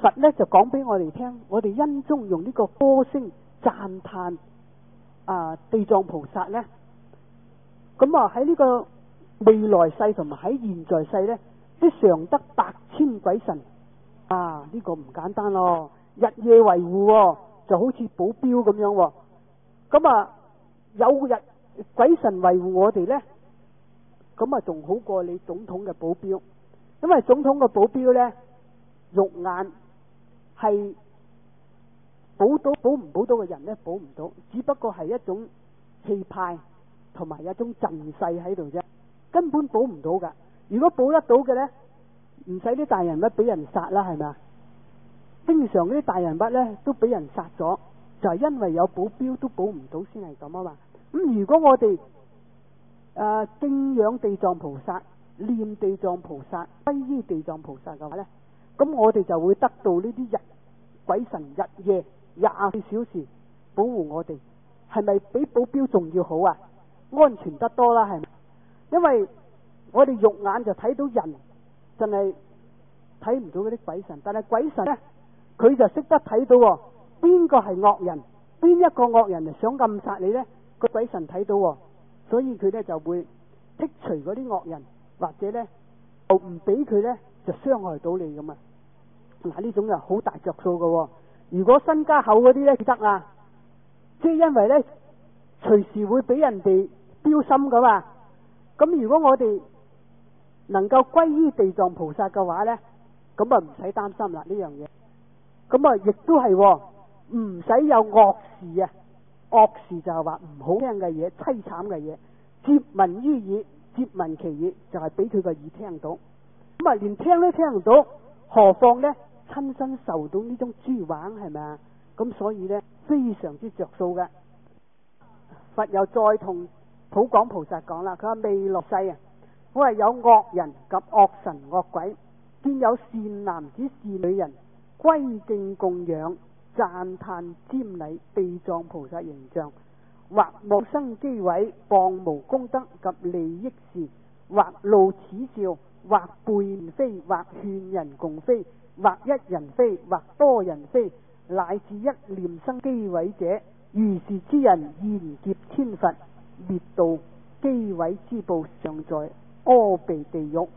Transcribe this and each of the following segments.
佛呢就講俾我哋聽，我哋因中用呢個歌聲讚嘆地藏菩薩呢。咁喺呢個未來世同埋喺現在世呢，都常得8000鬼神。呢個唔簡單咯，日夜維護，就好似保鏢咁樣。咁有日鬼神維護我哋呢，咁仲好過你總統嘅保鏢。因為總統嘅保鏢呢，肉眼係保唔到嘅人呢，保唔到，只不過係一種氣派同埋一種陣勢喺度啫，根本保唔到噶。如果保得到嘅呢，唔使啲大人物俾人殺啦，係咪啊？經常嗰啲大人物呢都俾人殺咗，就係因為有保鏢都保唔到先係咁啊嘛。咁如果我哋敬仰地藏菩薩、念地藏菩薩、皈依地藏菩薩嘅話呢，咁我哋就會得到呢啲鬼神日夜24小時保護我哋，係咪比保鏢仲要好啊？安全得多啦，係咪？因為我哋肉眼就睇到人，真係睇唔到嗰啲鬼神，但係鬼神呢，佢就識得睇到邊個係惡人，邊一個惡人想暗殺你呢，個鬼神睇到，所以佢呢就會剔除嗰啲惡人，或者呢就唔俾佢呢就傷害到你咁啊。嗱，呢種就好大着數噶。如果身家厚嗰啲呢，得啊，即係因為呢隨時會俾人哋標心噶嘛。咁如果我哋能夠皈依地藏菩薩嘅話呢，咁唔使擔心啦呢樣嘢。咁亦都係唔使有惡事啊。惡事就係話唔好聽嘅嘢、淒慘嘅嘢，接聞於耳，接聞其耳，就係俾佢個耳聽到。咁連聽都聽唔到，何況呢親身受到呢種誅橫，係咪啊？咁所以呢非常之着數嘅。佛又再同普廣菩薩講啦，佢話未來世啊，我係有惡人及惡神惡鬼，見有善男子善女人歸敬供養讚歎瞻禮地藏菩薩形象，或莫生譏毀謗無功德及利益事，或露齒笑，或背面非，或勸人共非，或一人非，或多人非，乃至一念生譏毀者，如是之人現劫千佛，滅度譏毀之報，尚在阿鼻地獄。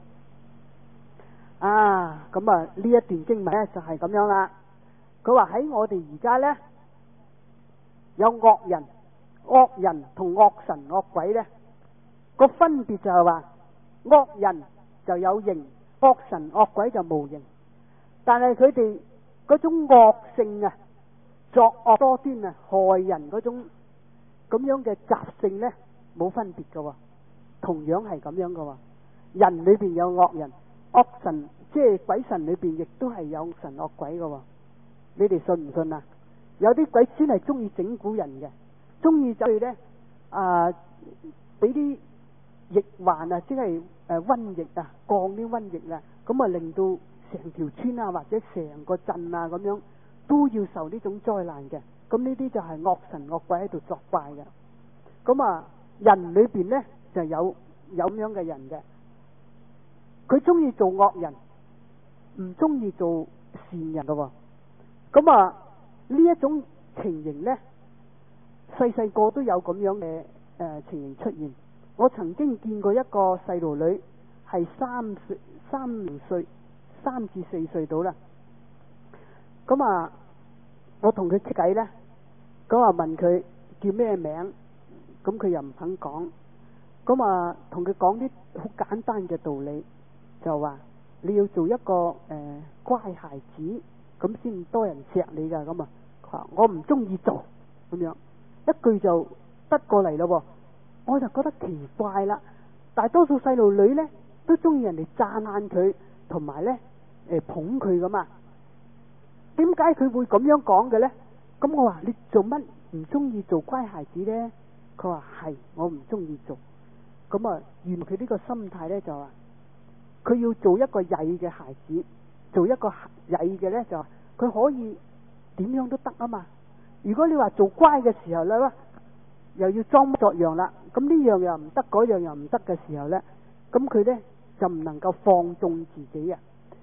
呢一段經文呢就係咁樣啦。佢話喺我哋而家呢，有惡人同惡神惡鬼呢個分別就係話，惡人就有形，惡神惡鬼就無形。但係佢哋嗰種惡性啊，作惡多端啊，害人嗰種咁樣嘅習性呢，冇分別噶，同樣係咁樣噶。人裏邊有惡人，惡神即係鬼神裏邊亦都係有神惡鬼噶。你哋信唔信啊？有啲鬼先係中意整蠱人嘅，中意走去呢俾啲疫患啊，即係瘟疫啊，降啲瘟疫啊，咁令到成條村啊或者成個鎮啊咁樣都要受呢種災難嘅。咁呢啲就係惡神惡鬼喺度作怪嘅。咁人裏邊呢就有咁樣嘅人嘅，佢中意做惡人，唔中意做善人噶。咁呢一種情形呢，細個都有咁樣嘅情形出現。我曾經見過一個細路女，係3至4歲到啦。咁我同佢傾偈呢，咁問佢叫咩名，咁佢又唔肯講。咁同佢講啲好簡單嘅道理，就話你要做一個乖孩子，咁先多人錫你噶。咁佢話我唔中意做，咁樣一句就得過嚟咯。我就覺得奇怪啦。大多數細路女呢都中意人哋讚歎佢，同埋呢捧佢噶嘛。點解佢會咁樣講嘅呢？咁我話你做乜唔中意做乖孩子呢？佢話係我唔中意做。咁原來佢呢個心態呢，就話佢要做一個曳嘅孩子，做一個曳嘅呢，就佢可以點樣都得啊嘛。如果你話做乖嘅時候呢，又要裝模作樣啦，咁呢樣又唔得，嗰樣又唔得嘅時候呢，咁佢呢就唔能夠放縱自己啊。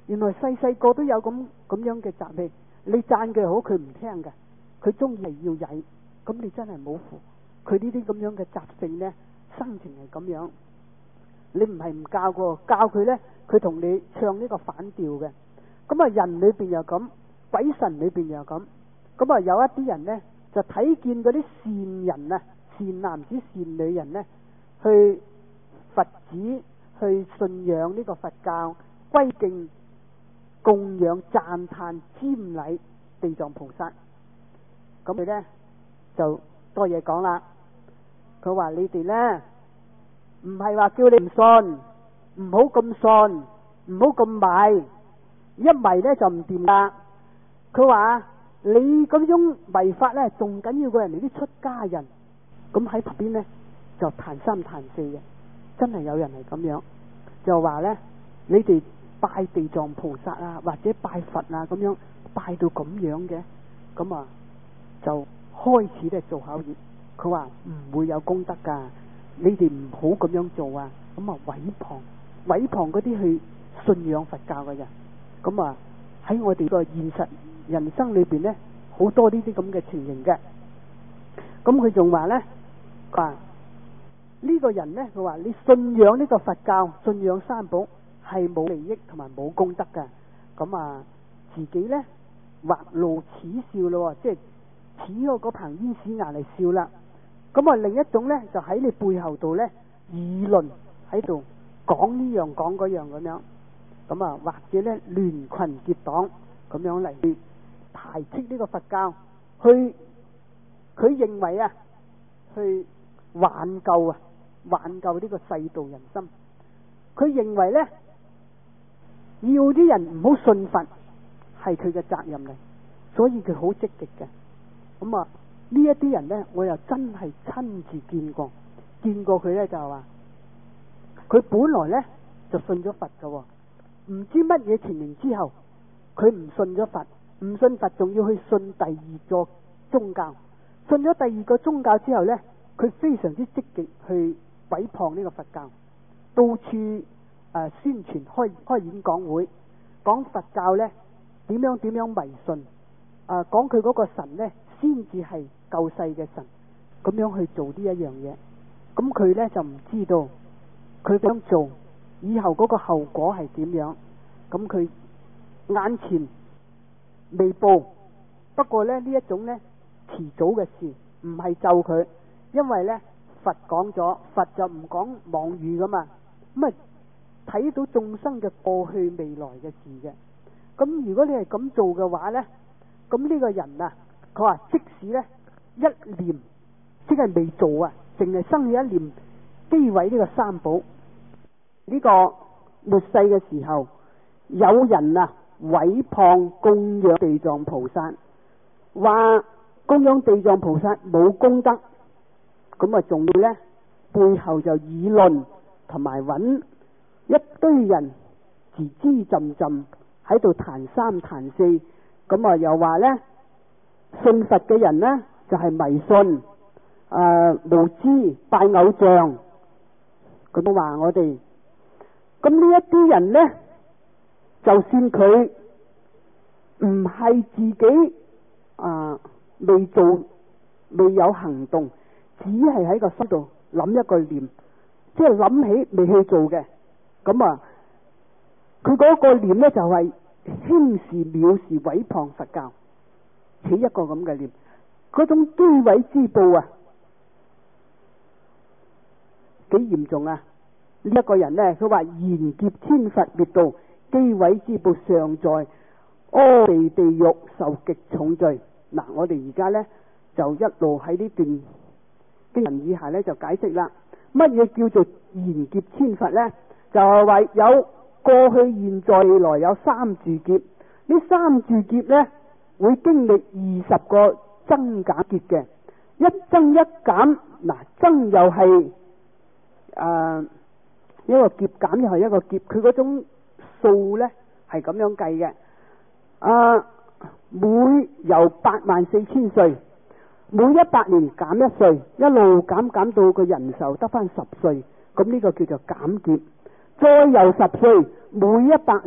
原來細細個都有咁樣嘅習氣。你讚佢好，佢唔聽嘅，佢中意係要曳，咁你真係冇符。佢呢啲咁樣嘅習性呢，生情係咁樣。你唔係唔教過，教佢呢，佢同你唱呢個反調嘅。咁啊，人裏邊又咁，鬼神裏邊又咁。咁啊，有一啲人呢，就睇見嗰啲善人啊，善男子善女人呢，去佛寺去信仰呢個佛教，歸敬供養讚歎瞻禮地藏菩薩。咁佢呢，就多嘢講啦。佢話你哋呢，唔係話叫你唔信，唔好咁信，唔好咁迷，一迷呢就唔掂啦。佢話你嗰種迷法呢，仲緊要過人哋啲出家人。咁喺旁邊呢，就彈三彈四嘅，真係有人係咁樣，就話呢，你哋拜地藏菩薩啊，或者拜佛啊，咁樣拜到咁樣嘅，咁啊就開始咧做考驗。佢話唔會有功德噶，你哋唔好咁樣做啊！咁啊毀謗嗰啲去信仰佛教嘅人。咁啊喺我哋個現實人生裏邊呢，好多呢啲咁嘅情形嘅。咁佢仲話呢，話呢個人呢，佢話你信仰呢個佛教，信仰三寶係冇利益同埋冇功德嘅。咁啊自己呢，畫露恥笑咯，即係似我嗰棚煙屎牙嚟笑啦。咁啊，另一種呢，就喺你背後度呢，議論喺度講呢樣講嗰樣咁樣。咁啊，或者呢，聯群結黨咁樣嚟去排斥呢個佛教，佢認為啊，去挽救呢個世道人心。佢認為呢，要啲人唔好信佛係佢嘅責任嚟，所以佢好積極嘅。咁啊，呢一啲人呢，我又真係親自見過佢呢，就係話佢本來呢就信咗佛㗎，唔知乜嘢情形之後，佢唔信咗佛，唔信佛仲要去信第二個宗教。信咗第二個宗教之後呢，佢非常之積極去毀謗呢個佛教，到處宣傳開演講會，講佛教呢點樣迷信，講佢嗰個神呢先至係救世嘅神，咁樣去做呢一樣嘢。咁佢呢就唔知道佢咁樣做以後嗰個後果係點樣。咁佢眼前未報，不過呢一種呢遲早嘅事，唔係咒佢，因為呢佛講咗，佛就唔講妄語噶嘛。咁啊睇到眾生嘅過去未來嘅事嘅。咁如果你係咁做嘅話呢，咁呢個人啊，佢話即使呢一念即係未做啊，淨係生起一念詆毀呢個三寶。呢個末世嘅時候，有人啊毀謗供養地藏菩薩，話供養地藏菩薩冇功德，咁啊仲要呢背後就議論同埋揾一堆人吱吱浸浸喺度彈三彈四。咁啊又話呢信佛嘅人呢就係迷信無知拜偶像。咁話我哋，咁呢一啲人呢，就算佢唔係自己未做未有行動，只係喺個心度諗一個念，即係諗起未去做嘅，咁啊佢嗰個念呢，就係輕視藐視毀謗佛教，起一個咁嘅念，嗰種詆毀之報啊幾嚴重啊！呢一個人呢，佢話賢劫千佛滅道，詆毀之報尚在阿鼻地獄受極重罪。嗱，我哋而家呢，就一路喺呢段經文以下呢，就解釋啦。乜嘢叫做賢劫千佛呢？就係話有過去、現在、未來有三住劫。呢三住劫呢，會經歷20個增減劫嘅，一增一減。嗱，增又係一個劫，減又係一個劫，佢嗰種數呢係咁樣計嘅。每由84000歲，每100年減1歲，一路減到個人壽得翻10歲，咁呢個叫做減劫。再由10歲，每100年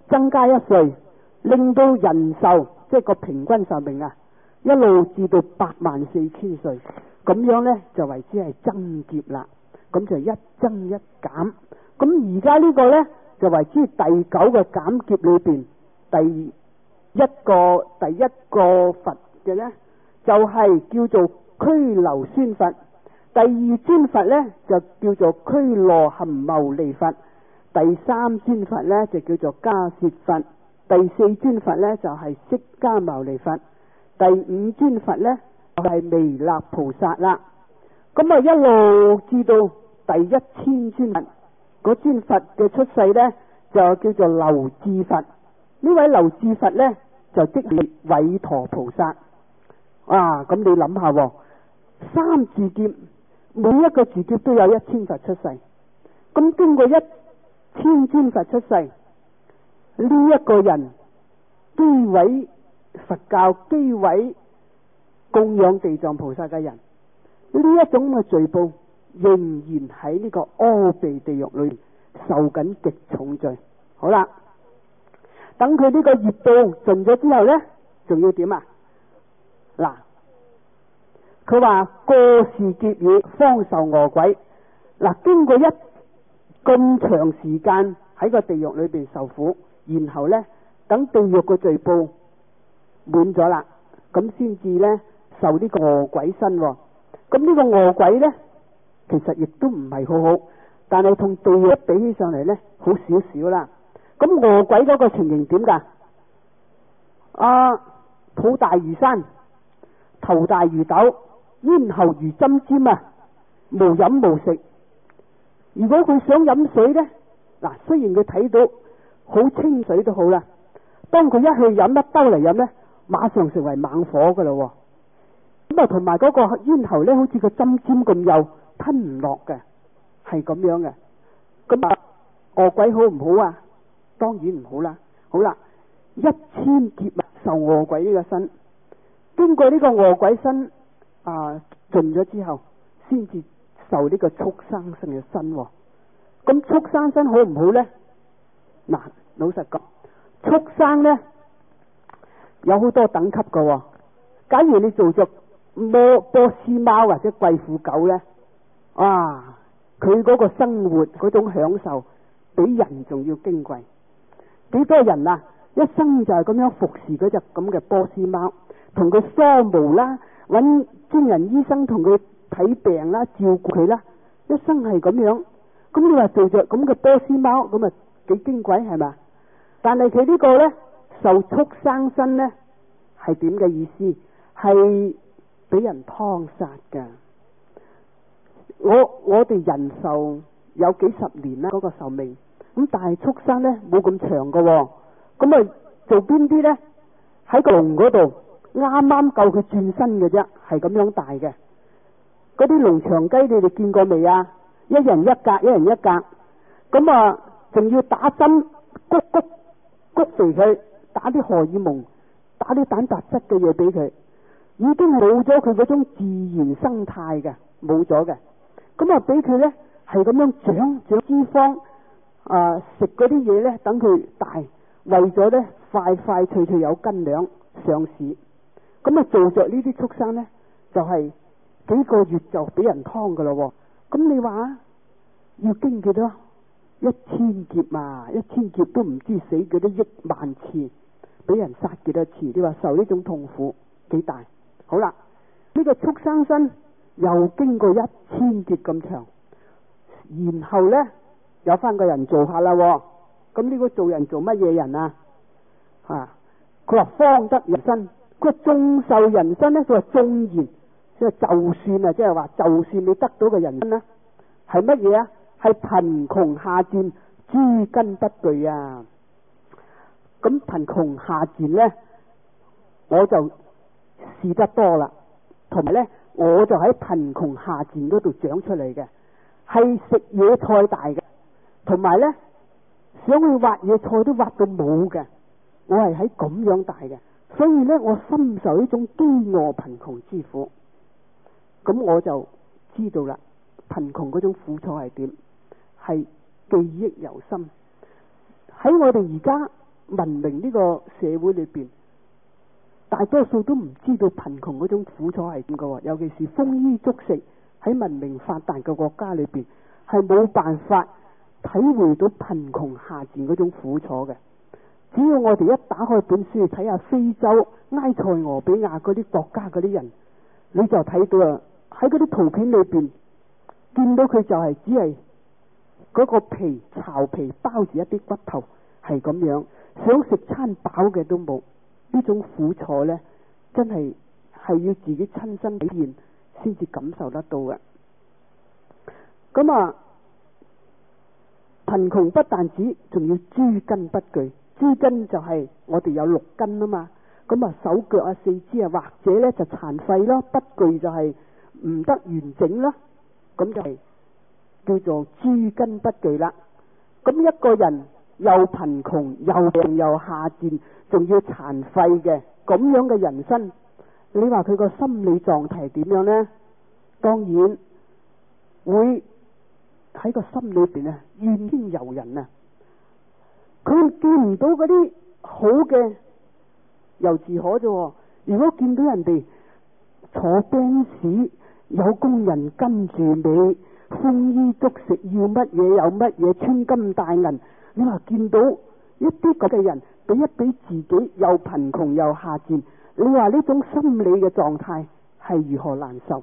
增加1歲，令到人壽即係個平均壽命啊，一路至到84000歲，咁樣呢，就為之係增劫啦。咁就一增一減。咁而家呢個呢，就為之第9個減劫裏邊第一個罰嘅呢，就係叫做拘留孫罰。第2尊罰呢，就叫做拘羅含牟尼罰。第3尊罰呢，就叫做迦葉罰。第4尊罰呢，就係釋迦牟尼罰。第5尊罰呢，就係彌勒菩薩啦。咁啊一路至到第1000尊罰，嗰尊佛嘅出世呢，就叫做流智佛。呢位流智佛呢，就即係韋馱菩薩。咁你諗下喎，3字劫，每一個字劫都有1000佛出世。咁經過1000尊佛出世，呢一個人詆毀佛教、詆毀供養地藏菩薩嘅人，呢一種嘅罪報仍然喺呢個阿鼻地獄裏受緊極重罪。好啦，等佢呢個業報盡咗之後呢，仲要點啊？嗱，佢話過是劫已，方受餓鬼。嗱，經過咁長時間喺個地獄裏邊受苦，然後呢，等地獄個罪報滿咗啦，咁先至呢受呢個餓鬼身。咁呢個餓鬼呢，其實亦都唔係好好，但係同地獄比起上嚟呢，好少少啦。咁餓鬼嗰個情形點噶？肚大如山，頭大如斗，咽喉如針尖啊，無飲無食。如果佢想飲水呢，嗱，雖然佢睇到好清水都好啦，當佢一去飲一兜嚟飲呢，馬上成為猛火噶啦。咁啊，同埋嗰個咽喉呢，好似個針尖咁幼，吞唔落嘅，係咁樣嘅。咁啊，餓鬼好唔好啊？當然唔好啦。好啦，1000劫受餓鬼呢個身，經過呢個餓鬼身盡咗之後，先至受呢個畜生身嘅身。咁畜生身好唔好呢？嗱，老實講，畜生呢有好多等級噶。假如你做咗波斯貓或者貴婦狗呢，佢嗰個生活嗰種享受比人仲要矜貴。幾多人啊，一生就係咁樣服侍嗰隻咁嘅波斯貓，同佢梳毛啦，揾專人醫生同佢睇病啦，照顧佢啦，一生係咁樣。咁你話做着咁嘅波斯貓，咁啊幾矜貴係嘛？但係佢呢個呢，受畜生身呢，係點嘅意思？係俾人劏殺噶。我哋人壽有幾十年啦，嗰個壽命。咁但係畜生呢，冇咁長噶。咁啊做邊啲呢？喺個籠嗰度啱啱夠佢轉身嘅啫，係咁樣大嘅。嗰啲農場雞你哋見過未啊？一人一格，一人一格。咁啊仲要打針谷肥佢，打啲荷爾蒙，打啲蛋白質嘅嘢俾佢，已經係冇咗佢嗰種自然生態嘅，冇咗嘅。咁啊俾佢呢，係咁樣長脂肪，食嗰啲嘢呢，等佢大，為咗呢，快脆有斤兩上市。咁啊做着呢啲畜生呢，就係幾個月就俾人劏噶咯。咁你話要經幾多？1000劫嘛，1000劫都唔知死幾多億萬次，俾人殺幾多次？你話受呢種痛苦幾大？好啦，呢個畜生身又經過1000劫咁長，然後呢，有翻個人做下啦。咁呢個做人做乜嘢人啊？佢話方得人身，佢話眾受人身呢，佢話縱然，即係就算啊，即係話就算你得到嘅人身呢，係乜嘢啊？係貧窮下賤，諸根不具啊！咁貧窮下賤呢，我就試得多啦，同埋呢，我就喺貧窮下賤嗰度長出嚟嘅，係食野菜大嘅，同埋呢，想去挖野菜都挖到冇嘅，我係喺咁樣大嘅，所以呢，我深受呢種飢餓貧窮之苦。咁我就知道啦，貧窮嗰種苦楚係點，係記憶猶深。喺我哋而家文明呢個社會裏邊，大多數都唔知道貧窮嗰種苦楚係點嘅，尤其是豐衣足食喺文明發達嘅國家裏邊，係冇辦法體會到貧窮下賤嗰種苦楚嘅。只要我哋一打開本書去睇下非洲埃塞俄比亞嗰啲國家嗰啲人，你就睇到啊，喺嗰啲圖片裏邊見到佢就係只係嗰個皮巢皮包住一啲骨頭，係咁樣，想食餐飽嘅都冇。呢種苦楚呢，真係要自己親身體驗先至感受得到嘅。咁啊，貧窮不但止，仲要諸根不具。諸根就係我哋有6根啊嘛，咁啊手腳啊四肢啊，或者呢就殘廢咯，不具就係唔得完整啦，咁就係叫做諸根不具啦。咁一個人又貧窮又病又下賤，仲要殘廢嘅咁樣嘅人生，你話佢個心理狀態點樣呢？當然會喺個心裏邊啊怨天尤人啊！佢見唔到嗰啲好嘅，由自可啫。如果見到人哋坐賓士，有工人跟住你，豐衣足食，要乜嘢有乜嘢，穿金戴銀，你話見到一啲咁嘅人，比一比自己又貧窮又下賤，你話呢種心理嘅狀態係如何難受？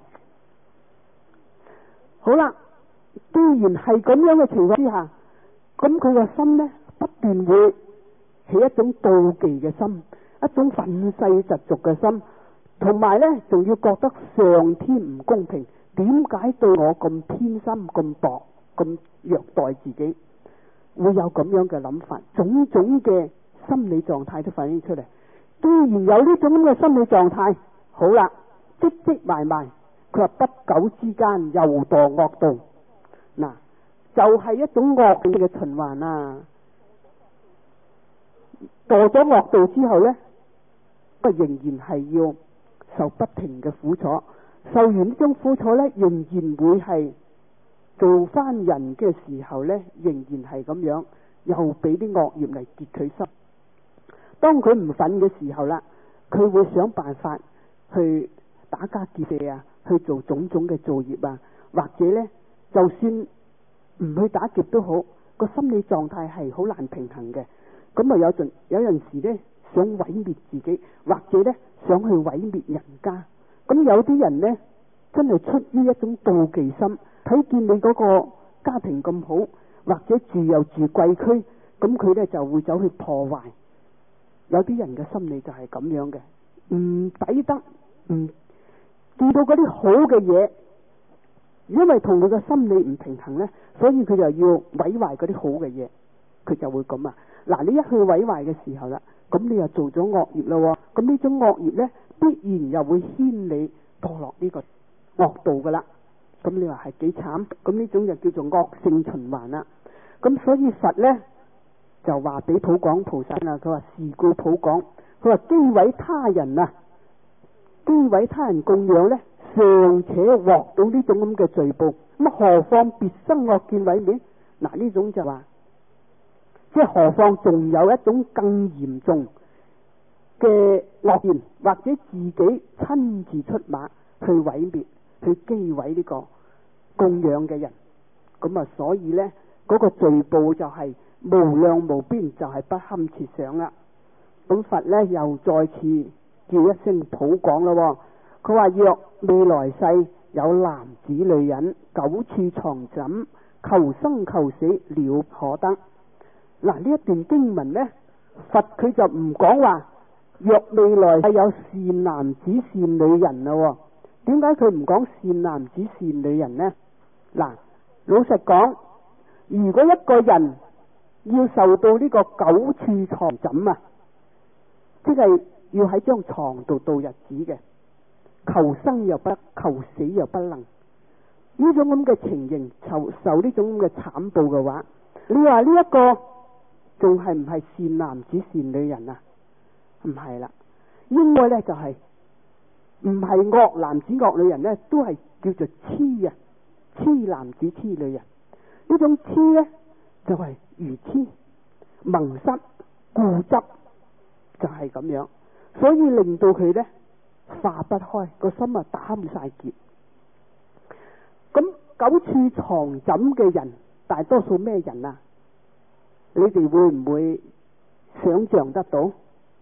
好啦，既然係咁樣嘅情況之下，咁佢個心呢，不斷會起一種妒忌嘅心，一種憤世嫉俗嘅心，同埋呢仲要覺得上天唔公平，點解對我咁偏心、咁薄、咁虐待自己，會有咁樣嘅諗法，種種嘅心理狀態都反映出嚟。既然有呢種咁嘅心理狀態，好啦，積積埋埋，佢話不久之間又墮惡道，嗱，就係一種惡性嘅循環啊！墮咗惡道之後呢，仍然係要受不停嘅苦楚，受完呢種苦楚呢，仍然會係做翻人嘅時候呢，仍然係咁樣，又俾啲惡業嚟結佢心。當佢唔忿嘅時候啦，佢會想辦法去打家劫舍啊，去做種種嘅造業啊，或者呢，就算唔去打劫都好，個心理狀態係好難平衡嘅。咁啊有陣時呢，想毀滅自己，或者呢，想去毀滅人家。咁有啲人呢，真係出於一種妒忌心，睇見你嗰個家庭咁好，或者住又住貴區，咁佢呢就會走去破壞。有啲人嘅心理就係咁樣嘅，唔抵得，見到嗰啲好嘅嘢，因為同佢嘅心理唔平衡呢，所以佢就要毀壞嗰啲好嘅嘢，佢就會咁啊。嗱，你一去毀壞嘅時候啦，咁你又做咗惡業咯，咁呢種惡業呢，必然又會牽你墮落呢個惡道噶啦。咁你話係幾慘？咁呢種就叫做惡性循環啦。咁所以佛呢，就話俾普廣菩薩啦，佢話是故普廣，佢話譏毀他人啊，譏毀他人供養呢，尚且獲到呢種咁嘅罪報，咁何況別生惡見毀滅？嗱，呢種就話，即係何況仲有一種更嚴重嘅惡言，或者自己親自出馬去毀滅、去譏毀呢個供養嘅人，咁啊，所以呢，嗰個罪報就係無量無邊，就係不堪設想啦。咁佛呢又再次叫一聲普廣咯，佢話若未來世有男子女人久處床枕，求生求死了可得。嗱，呢一段經文呢，佛佢就唔講話若未來世有善男子善女人啦。點解佢唔講善男子善女人呢？嗱，老實講，如果一個人要受到呢個久處床枕啊，即係要喺張床度度日子嘅，求生又不得，求死又不能，呢種咁嘅情形，受呢種咁嘅慘報嘅話，你話呢一個仲係唔係善男子善女人啊？唔係啦，應該呢就係唔係惡男子惡女人呢，都係叫做痴啊，痴男子痴女人。呢種痴呢，就係愚痴、蒙失、 固執，就係咁樣，所以令到佢呢化不開，個心啊打唔晒結。咁久處藏枕嘅人，大多數咩人啊？你哋會唔會想象得到？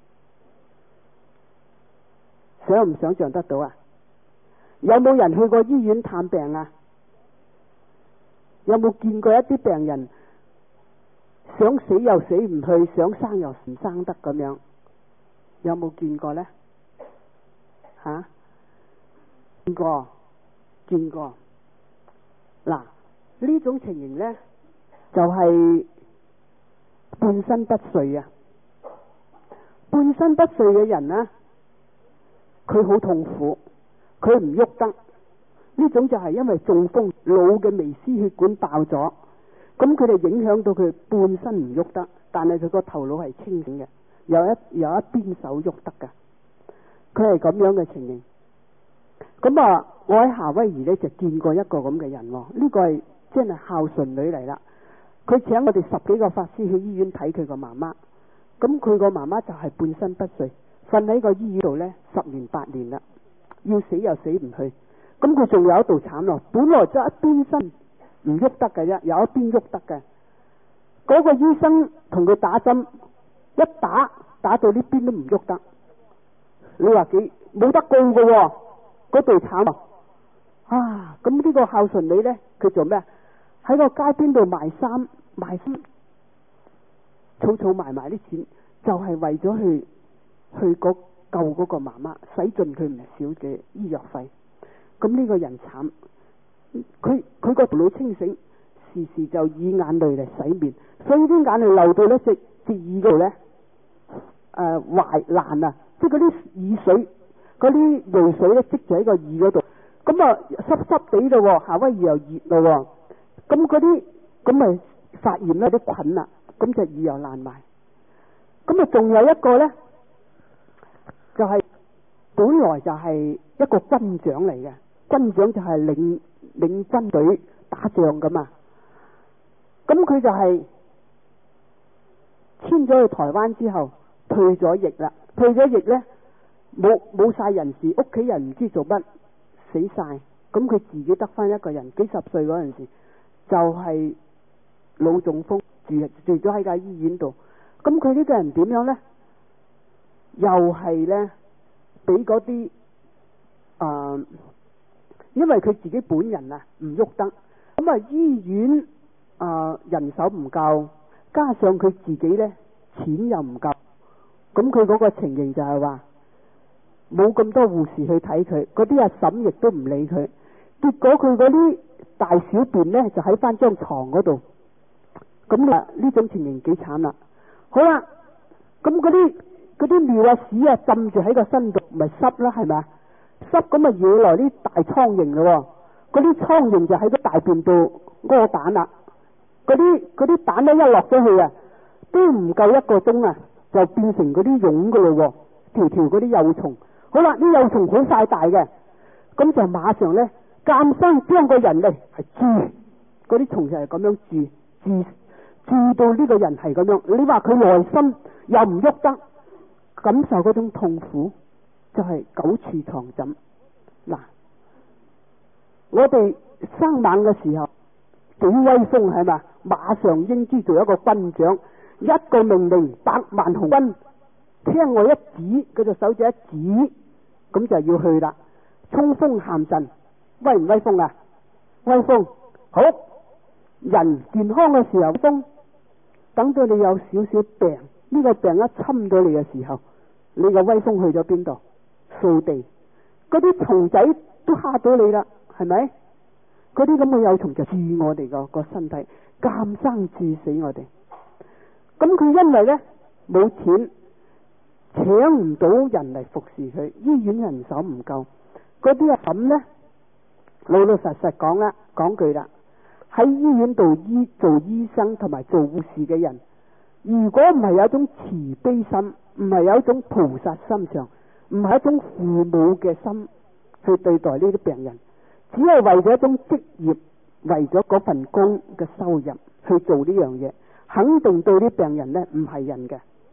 想唔想象得到啊？有冇人去過醫院探病啊？有冇見過一啲病人想死又死唔去，想生又唔生得咁樣？有冇見過呢？吓？見過，見過。嗱，呢種情形呢，就係半身不遂啊！半身不遂嘅人呢，佢好痛苦，佢唔喐得。呢種就係因為中風，腦嘅微絲血管爆咗，咁佢哋影響到佢半身唔喐得，但係佢個頭腦係清醒嘅，有一邊手喐得㗎。佢係咁樣嘅情形。咁啊，我喺夏威夷呢就見過一個咁嘅人，呢個係真係孝順女嚟啦。佢請我哋10幾個法師去醫院睇佢個媽媽，咁佢個媽媽就係半身不遂，瞓喺個醫院度呢10年8年啦，要死又死唔去。咁佢仲有一度慘咯，本來就一邊身唔喐得嘅啫，有一邊喐得嘅。嗰個醫生同佢打針，一打到呢邊都唔喐得。你話幾冇得告嘅喎？嗰度慘啊！咁呢個孝順女呢，佢做咩？喺個街邊度賣衫，儲儲埋埋啲錢，就係為咗去救嗰個媽媽，使盡佢唔少嘅醫藥費。咁呢個人慘，佢個頭腦清醒，時時就以眼淚嚟洗面，所以啲眼淚流到呢隻耳嗰度呢，壞爛啊！即係嗰啲耳水，嗰啲淚水咧積住喺個耳嗰度，咁啊濕濕地咯，夏威夷又熱咯，咁嗰啲咁咪發炎啦，啲菌啦，咁隻耳又爛埋。咁啊仲有一個呢，就係本來就係一個軍長嚟嘅。軍長就係領軍隊打仗噶嘛，咁佢就係遷咗去台灣之後退咗役啦，退咗役呢，冇晒人事，屋企人唔知做乜死晒，咁佢自己得翻一個人，幾十歲嗰陣時就係腦中風住咗喺間醫院度，咁佢呢個人點樣呢？又係呢，俾嗰啲因為佢自己本人啊唔喐得，咁啊醫院人手唔夠，加上佢自己呢錢又唔夠，咁佢嗰個情形就係話冇咁多護士去睇佢，嗰啲阿嬸亦都唔理佢，結果佢嗰啲大小便呢就喺翻張床嗰度，咁啊呢種情形幾慘啦。好啦，咁嗰啲尿啊屎啊浸住喺個身度，咪濕啦，係咪啊？濕咁啊惹來啲大蒼蠅咯，嗰啲蒼蠅就喺個大便度屙蛋啦。嗰啲蛋咧一落咗去啊，都唔夠1個鐘啊，就變成嗰啲蛹噶咯，條嗰啲幼蟲。好啦，啲幼蟲好晒大嘅，咁就馬上咧監生將個人咧係蛀，嗰啲蟲就係咁樣蛀到呢個人係咁樣。你話佢內心又唔喐得，感受嗰種痛苦。就係久處藏枕。嗱，我哋生猛嘅時候幾威風係嘛？馬上應知做一個軍長，一個命令100萬紅軍聽我一指，佢就手指一指，咁就要去啦。衝鋒陷陣，威唔威風啊？威風。好，人健康嘅時候風，等到你有少少病，呢個病一侵到你嘅時候，你個威風去咗邊度？掃地，嗰啲蟲仔都嚇到你啦，係咪？嗰啲咁嘅幼蟲就蛀我哋個身體，監生蛀死我哋。咁佢因為呢冇錢，請唔到人嚟服侍佢，醫院人手唔夠，嗰啲阿嬸呢老老實實講句啦，喺醫院度做醫生同埋做護士嘅人，如果唔係有一種慈悲心，唔係有一種菩薩心腸，唔係一種父母嘅心去對待呢啲病人，只係為咗一種職業，為咗嗰份工嘅收入去做呢樣嘢，肯定對啲病人呢唔係人嘅，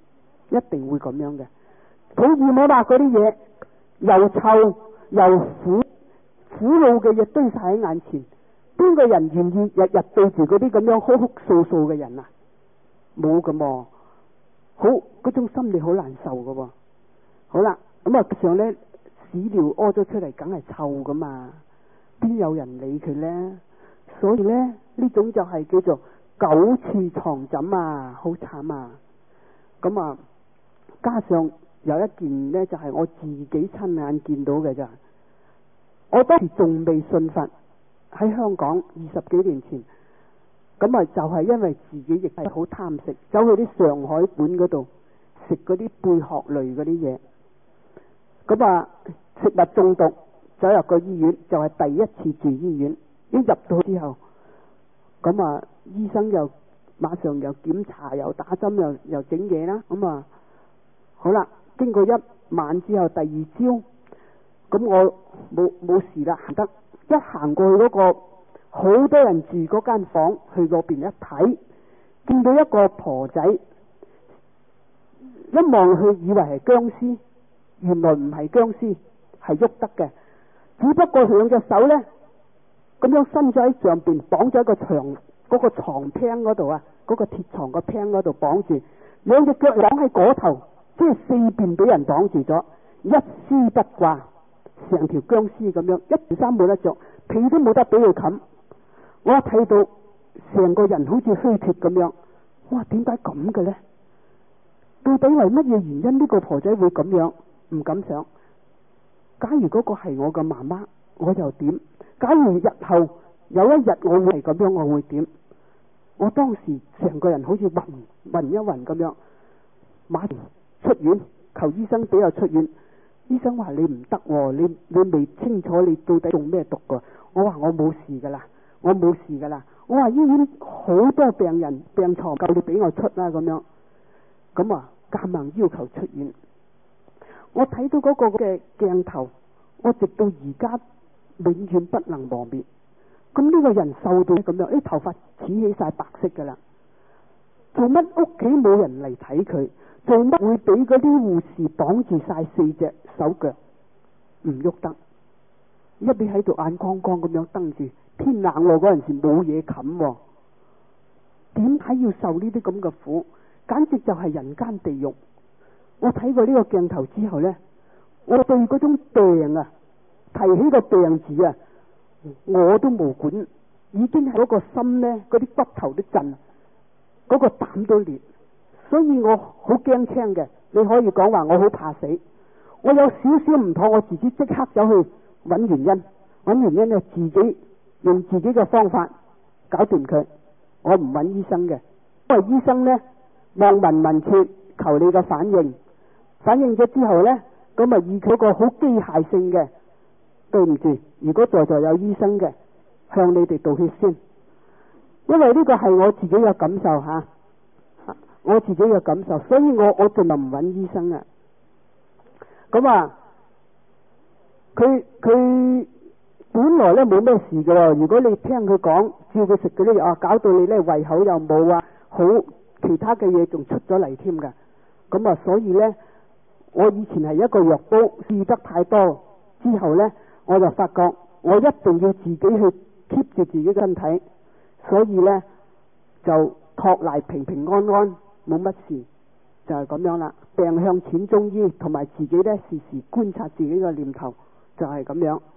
一定會咁樣嘅。討厭我話嗰啲嘢又臭又苦惱嘅嘢堆晒喺眼前，邊個人願意日日對住嗰啲咁樣哭哭訴訴嘅人啊？冇噶嘛，好嗰種心理好難受噶喎。好啦，咁上呢屎尿屙咗出嚟，梗係臭噶嘛，邊有人理佢呢？所以呢，呢種就係叫做狗翅床枕啊，好慘啊！咁加上有一件呢，就係我自己親眼見到嘅咋。我當時仲未信佛，喺香港20幾年前，咁就係因為自己亦係好貪食，走去啲上海本嗰度食嗰啲貝殼類嗰啲嘢，咁食物中毒，走入個醫院，就係第一次住醫院。一入到之後，咁醫生又馬上又檢查又打針又整嘢啦，咁好啦，經過一晚之後，第二朝，咁我冇事啦，行得一行過去嗰個好多人住嗰間房，去嗰邊一睇，見到一個婆仔，一望去以為係僵屍，原來唔係僵屍，係喐得嘅，只不過兩隻手呢，咁樣伸咗喺上邊，綁咗一個嗰個床廳嗰度啊，嗰個鐵床個廳嗰度綁住，兩隻腳綁喺嗰頭，即係四邊俾人綁住咗，一絲不掛，成條僵屍咁樣，一件衫冇得着，被都冇得俾佢冚。我一睇到成個人好似虛脫咁樣，哇！點解咁嘅呢？到底為乜嘢原因呢個婆仔會咁樣？唔敢想。假如嗰個係我嘅媽媽，我又點？假如日後有一日我會係咁樣，我會點？我當時成個人好似暈一暈咁樣，馬上出院，求醫生俾我出院。醫生話你唔得喎，你未清楚你到底中咩毒噶？我話我冇事噶啦，我冇事噶啦。我話醫院好多病人病床夠你俾我出啦咁樣。咁夾硬要求出院。我睇到嗰個嘅鏡頭，我直到而家永遠不能磨滅。咁呢個人瘦到咁樣，啲頭髮似起晒白色噶啦。做乜屋企冇人嚟睇佢？做乜會俾嗰啲護士綁住晒4隻手腳唔喐得？一邊喺度眼光光咁樣瞪住，天冷喎，嗰陣時冇嘢冚，點解要受呢啲咁嘅苦？簡直就係人間地獄。我睇過呢個鏡頭之後呢，我對嗰種病提起個病字我都冇管，已經係嗰個心呢，嗰啲骨頭都震，嗰個膽都裂，所以我好驚青嘅。你可以講話我好怕死，我有少少唔妥，我自己即刻走去揾原因，揾原因呢，自己用自己嘅方法搞掂佢。我唔揾醫生嘅，因為醫生呢，望聞問切，求你嘅反應，反應咗之後呢，咁以佢個好機械性嘅，對唔住，如果在座有醫生嘅，向你哋道歉先，因為呢個係我自己嘅感受我自己嘅感受，所以我盡量唔揾醫生啊。咁佢本來咧冇咩事嘅，如果你聽佢講，照佢食嗰啲藥搞到你咧胃口又冇好其他嘅嘢仲出咗嚟添㗎。咁所以呢，我以前係一個藥煲試得太多之後呢，我就發覺我一定要自己去 keep 住自己嘅身體，所以呢，就託賴平平安安冇乜事，就係咁樣啦。病向淺中醫，同埋自己呢時時觀察自己嘅念頭，就係咁樣。